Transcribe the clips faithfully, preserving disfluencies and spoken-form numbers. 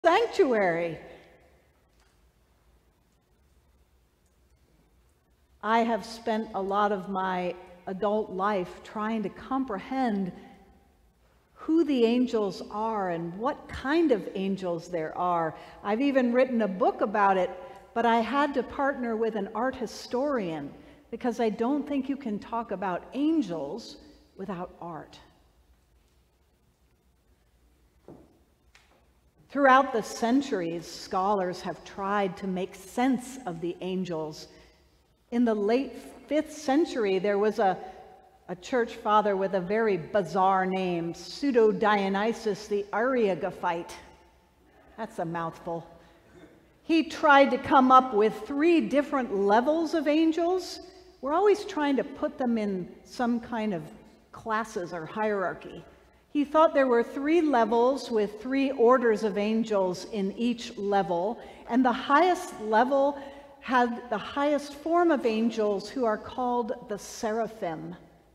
sanctuary. I have spent a lot of my adult life trying to comprehend who the angels are and what kind of angels there are. I've even written a book about it, but I had to partner with an art historian because I don't think you can talk about angels without art. Throughout the centuries, scholars have tried to make sense of the angels. In the late fifth century, there was a, a church father with a very bizarre name, Pseudo-Dionysius the Areopagus. That's a mouthful. He tried to come up with three different levels of angels. We're always trying to put them in some kind of classes or hierarchy. He thought there were three levels with three orders of angels in each level, and the highest level had the highest form of angels, who are called the seraphim.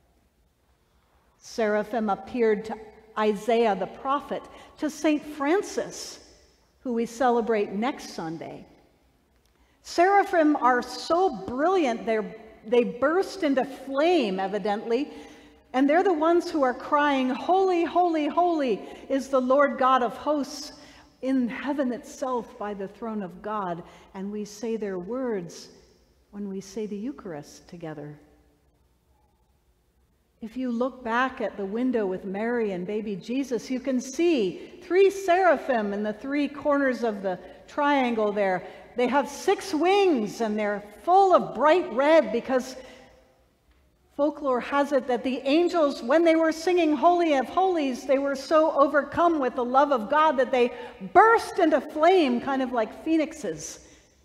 Seraphim appeared to Isaiah the prophet, to Saint Francis, who we celebrate next Sunday. Seraphim are so brilliant, they're, they burst into flame, evidently, and they're the ones who are crying, "Holy, holy, holy is the Lord God of hosts in heaven itself by the throne of God." And we say their words when we say the Eucharist together. If you look back at the window with Mary and baby Jesus, you can see three seraphim in the three corners of the triangle there. They have six wings and they're full of bright red, because folklore has it that the angels, when they were singing Holy of Holies, they were so overcome with the love of God that they burst into flame, kind of like phoenixes,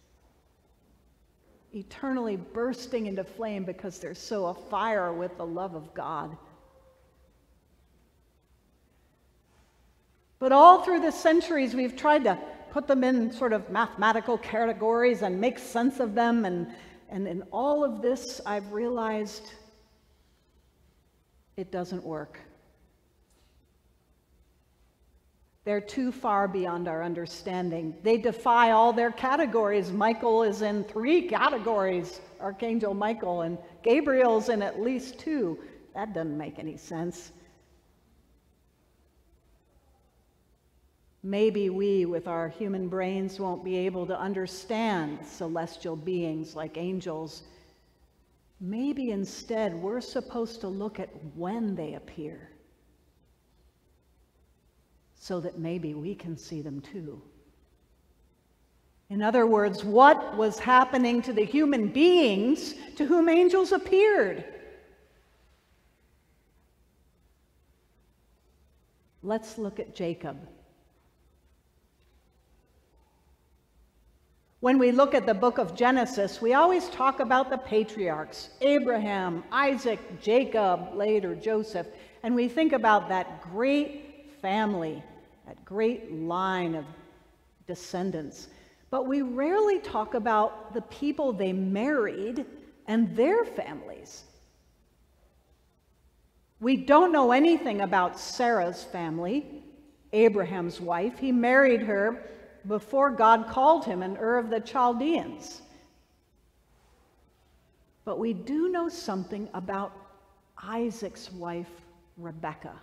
eternally bursting into flame because they're so afire with the love of God. But all through the centuries, we've tried to put them in sort of mathematical categories and make sense of them, and, and in all of this, I've realized it doesn't work. They're too far beyond our understanding. They defy all their categories. Michael is in three categories, Archangel Michael, and Gabriel's in at least two. That doesn't make any sense. Maybe we, with our human brains, won't be able to understand celestial beings like angels. Maybe instead we're supposed to look at when they appear, so that maybe we can see them too. In other words, what was happening to the human beings to whom angels appeared? Let's look at Jacob. When we look at the book of Genesis, we always talk about the patriarchs, Abraham, Isaac, Jacob, later Joseph, and we think about that great family, that great line of descendants. But we rarely talk about the people they married and their families. We don't know anything about Sarah's family, Abraham's wife. He married her before God called him in Ur of the Chaldeans. But we do know something about Isaac's wife, Rebekah.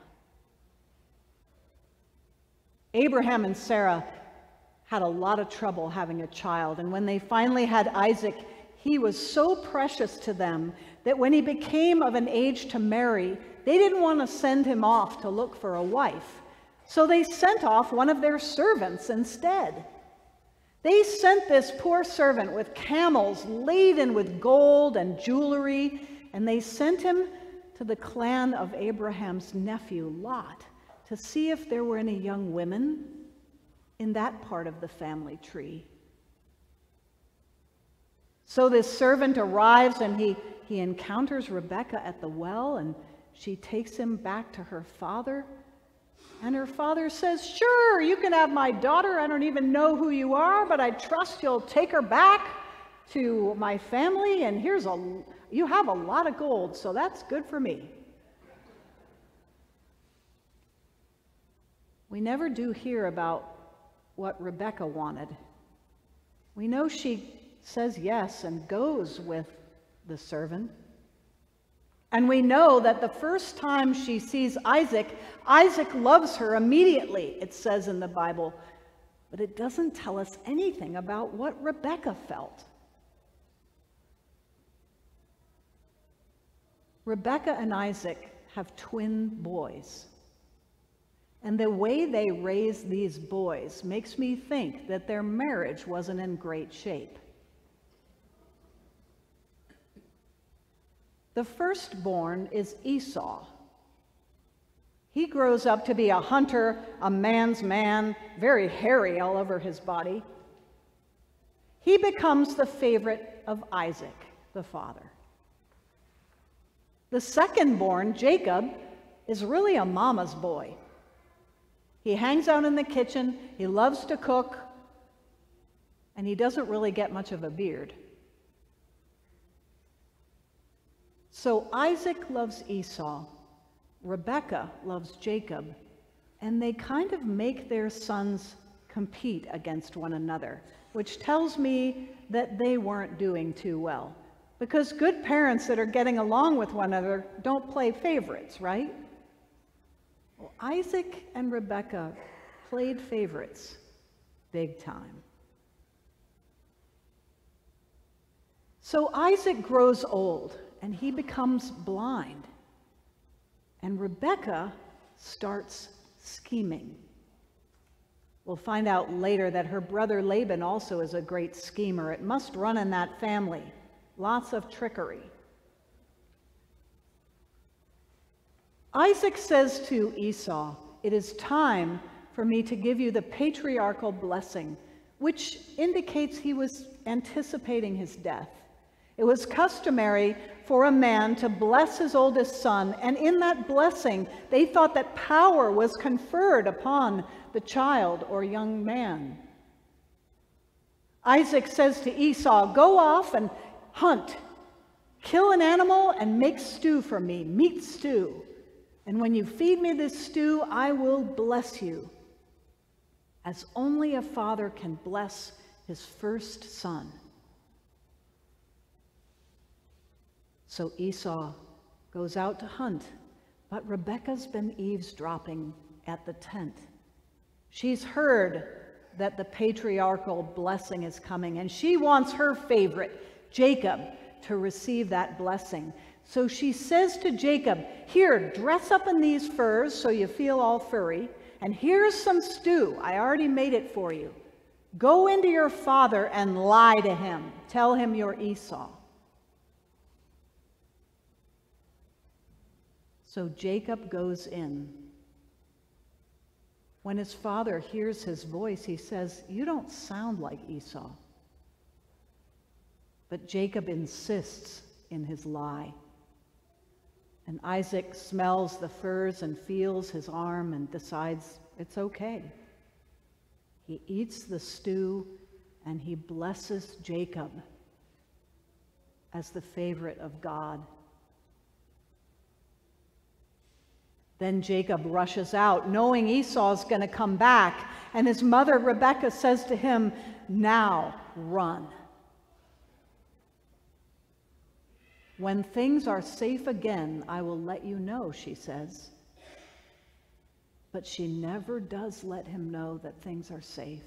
Abraham and Sarah had a lot of trouble having a child, and when they finally had Isaac, he was so precious to them that when he became of an age to marry, they didn't want to send him off to look for a wife. So they sent off one of their servants instead. They sent this poor servant with camels laden with gold and jewelry, and they sent him to the clan of Abraham's nephew, Lot, to see if there were any young women in that part of the family tree. So this servant arrives, and he, he encounters Rebekah at the well, and she takes him back to her father. And her father says, "Sure, you can have my daughter. I don't even know who you are, but I trust you'll take her back to my family, and here's a, you have a lot of gold, so that's good for me." We never do hear about what Rebekah wanted. We know she says yes and goes with the servant. And we know that the first time she sees Isaac, Isaac loves her immediately, it says in the Bible. But it doesn't tell us anything about what Rebekah felt. Rebekah and Isaac have twin boys. And the way they raise these boys makes me think that their marriage wasn't in great shape. The firstborn is Esau. He grows up to be a hunter, a man's man, very hairy all over his body. He becomes the favorite of Isaac, the father. The secondborn, Jacob, is really a mama's boy. He hangs out in the kitchen, he loves to cook, and he doesn't really get much of a beard. So Isaac loves Esau, Rebekah loves Jacob, and they kind of make their sons compete against one another, which tells me that they weren't doing too well. Because good parents that are getting along with one another don't play favorites, right? Well, Isaac and Rebekah played favorites big time. So Isaac grows old and he becomes blind. And Rebekah starts scheming. We'll find out later that her brother Laban also is a great schemer. It must run in that family. Lots of trickery. Isaac says to Esau, "It is time for me to give you the patriarchal blessing," which indicates he was anticipating his death. It was customary for a man to bless his oldest son, and in that blessing, they thought that power was conferred upon the child or young man. Isaac says to Esau, "Go off and hunt, kill an animal and make stew for me, meat stew. And when you feed me this stew, I will bless you, as only a father can bless his first son." So Esau goes out to hunt, but Rebekah's been eavesdropping at the tent. She's heard that the patriarchal blessing is coming, and she wants her favorite, Jacob, to receive that blessing. So she says to Jacob, "Here, dress up in these furs so you feel all furry, and here's some stew. I already made it for you. Go into your father and lie to him. Tell him you're Esau." So Jacob goes in. When his father hears his voice, he says, "You don't sound like Esau." But Jacob insists in his lie. And Isaac smells the furs and feels his arm and decides it's okay. He eats the stew and he blesses Jacob as the favorite of God. Then Jacob rushes out, knowing Esau's going to come back, and his mother Rebekah says to him, "Now run." "When things are safe again, I will let you know," she says. But she never does let him know that things are safe.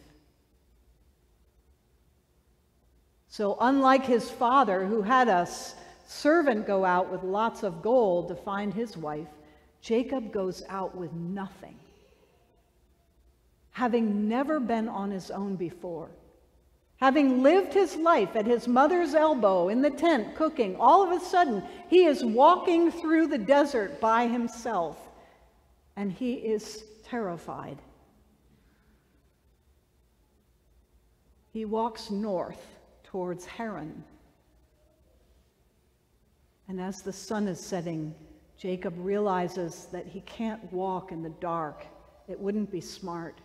So unlike his father, who had a servant go out with lots of gold to find his wife, Jacob goes out with nothing, having never been on his own before. Having lived his life at his mother's elbow in the tent cooking, all of a sudden he is walking through the desert by himself, and he is terrified. He walks north towards Haran. And as the sun is setting, Jacob realizes that he can't walk in the dark. It wouldn't be smart.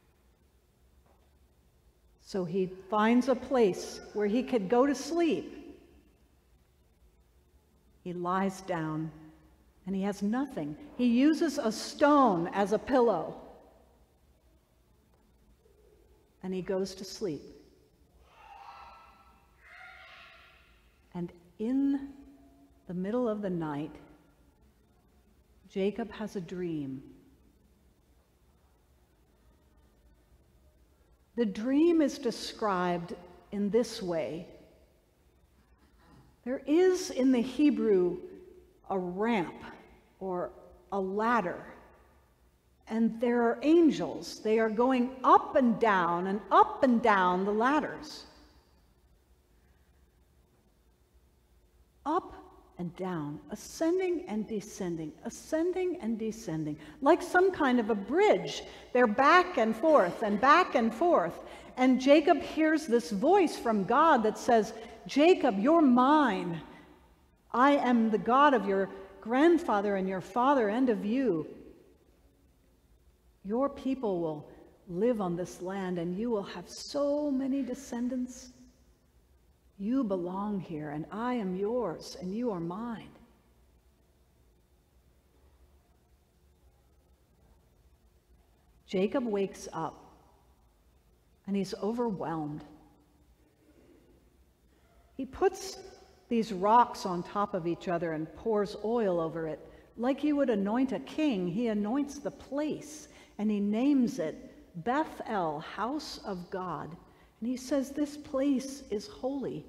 So he finds a place where he could go to sleep. He lies down and he has nothing. He uses a stone as a pillow. and he goes to sleep. And in the middle of the night, Jacob has a dream. The dream is described in this way. There is in the Hebrew a ramp or a ladder, and there are angels. They are going up and down and up and down the ladders. Up and down, ascending and descending, ascending and descending, like some kind of a bridge. They're back and forth and back and forth. And Jacob hears this voice from God that says, Jacob, you're mine. I am the God of your grandfather and your father and of you. Your people will live on this land and you will have so many descendants. You belong here, and I am yours, and you are mine. Jacob wakes up, and he's overwhelmed. He puts these rocks on top of each other and pours oil over it. Like he would anoint a king, he anoints the place, and he names it Beth-el, house of God. And he says, this place is holy.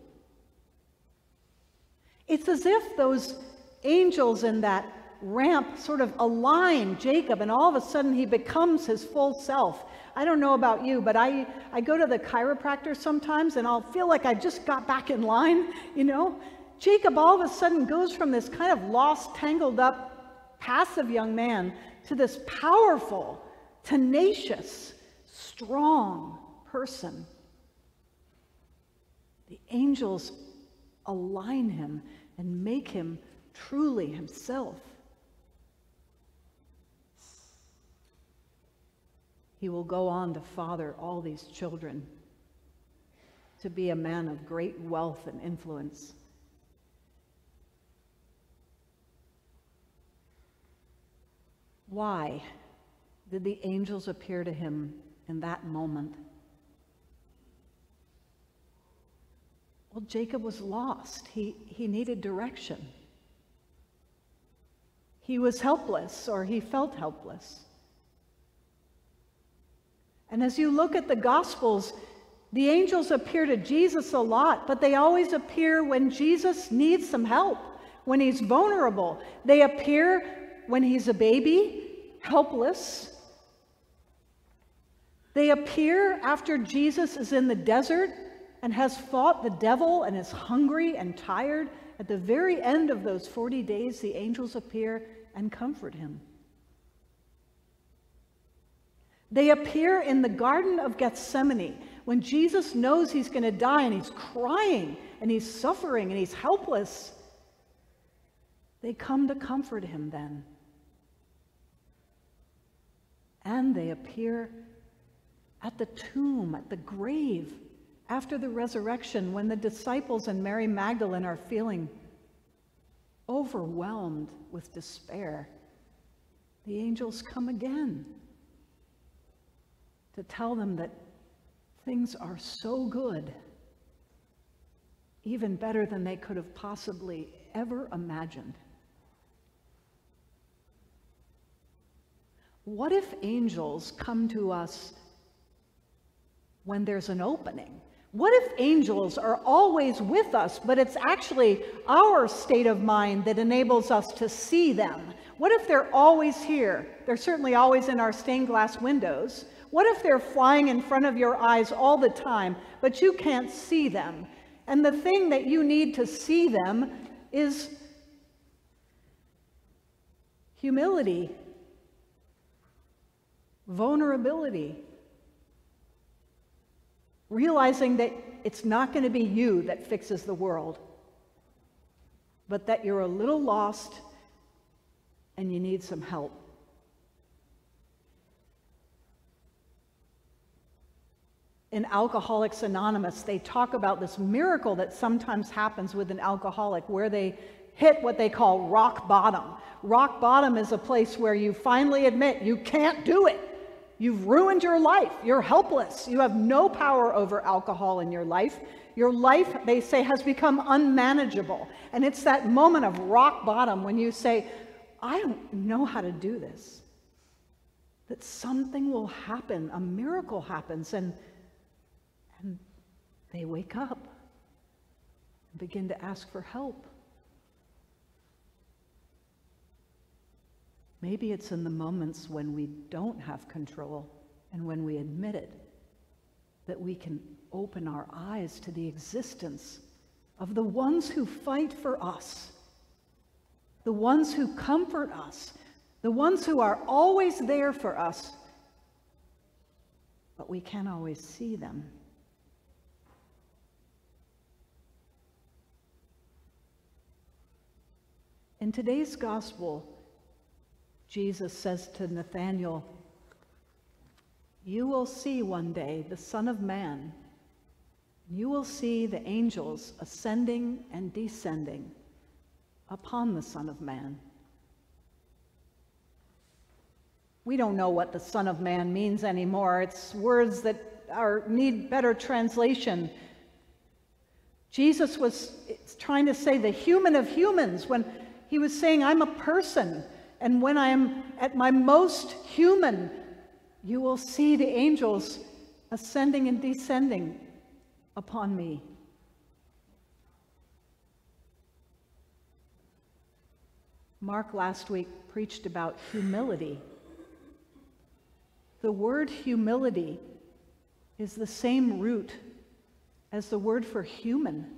It's as if those angels in that ramp sort of align Jacob, and all of a sudden he becomes his full self. I don't know about you, but I, I go to the chiropractor sometimes, and I'll feel like I just got back in line, you know? Jacob all of a sudden goes from this kind of lost, tangled up, passive young man to this powerful, tenacious, strong person. The angels align him and make him truly himself. He will go on to father all these children, to be a man of great wealth and influence. Why did the angels appear to him in that moment? Well, Jacob was lost. He, he needed direction. He was helpless, or he felt helpless. And as you look at the Gospels, the angels appear to Jesus a lot, but they always appear when Jesus needs some help, when he's vulnerable. They appear when he's a baby, helpless. They appear after Jesus is in the desert and has fought the devil and is hungry and tired. At the very end of those forty days, the angels appear and comfort him. They appear in the Garden of Gethsemane when Jesus knows he's going to die and he's crying and he's suffering and he's helpless. They come to comfort him then. And they appear at the tomb, at the grave, after the resurrection, when the disciples and Mary Magdalene are feeling overwhelmed with despair. The angels come again to tell them that things are so good, even better than they could have possibly ever imagined. What if angels come to us when there's an opening? What if angels are always with us, but it's actually our state of mind that enables us to see them? What if they're always here? They're certainly always in our stained glass windows. What if they're flying in front of your eyes all the time, but you can't see them? And the thing that you need to see them is humility, vulnerability, realizing that it's not going to be you that fixes the world, but that you're a little lost and you need some help. In Alcoholics Anonymous, they talk about this miracle that sometimes happens with an alcoholic where they hit what they call rock bottom. Rock bottom is a place where you finally admit you can't do it. You've ruined your life. You're helpless. You have no power over alcohol in your life. Your life, they say, has become unmanageable. And it's that moment of rock bottom when you say, I don't know how to do this. That something will happen, a miracle happens, and, and they wake up and begin to ask for help. Maybe it's in the moments when we don't have control and when we admit it that we can open our eyes to the existence of the ones who fight for us, the ones who comfort us, the ones who are always there for us, but we can't always see them. In today's gospel, Jesus says to Nathanael, you will see one day the Son of Man, and you will see the angels ascending and descending upon the Son of Man. We don't know what the Son of Man means anymore. It's words that are, need better translation. Jesus was trying to say the human of humans when he was saying, I'm a person. And when I am at my most human, you will see the angels ascending and descending upon me. Mark last week preached about humility. The word humility is the same root as the word for human.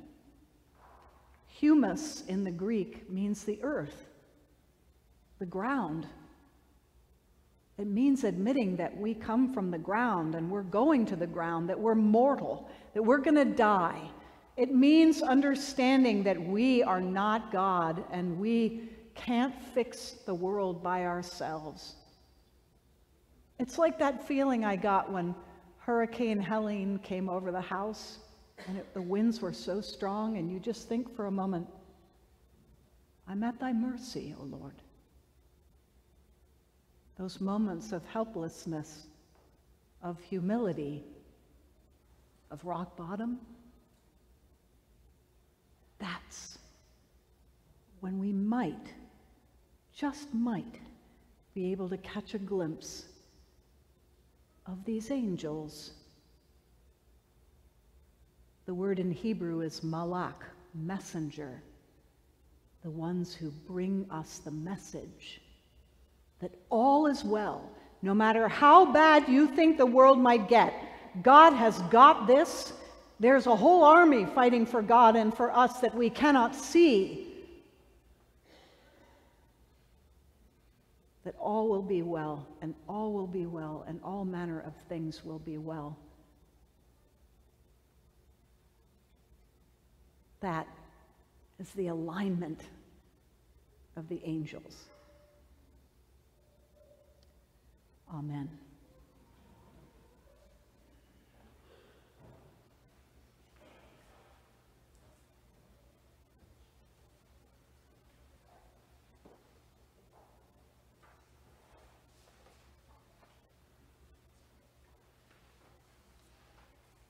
Humus in the Greek means the earth, the ground. It means admitting that we come from the ground and we're going to the ground, that we're mortal, that we're going to die. It means understanding that we are not God and we can't fix the world by ourselves. It's like that feeling I got when Hurricane Helene came over the house and it, the winds were so strong, and you just think for a moment, I'm at thy mercy, O Lord. Those moments of helplessness, of humility, of rock bottom, that's when we might, just might, be able to catch a glimpse of these angels. The word in Hebrew is malak, messenger, the ones who bring us the message that all is well. No matter how bad you think the world might get, God has got this. There's a whole army fighting for God and for us that we cannot see. That all will be well, and all will be well, and all manner of things will be well. That is the alignment of the angels. Amen.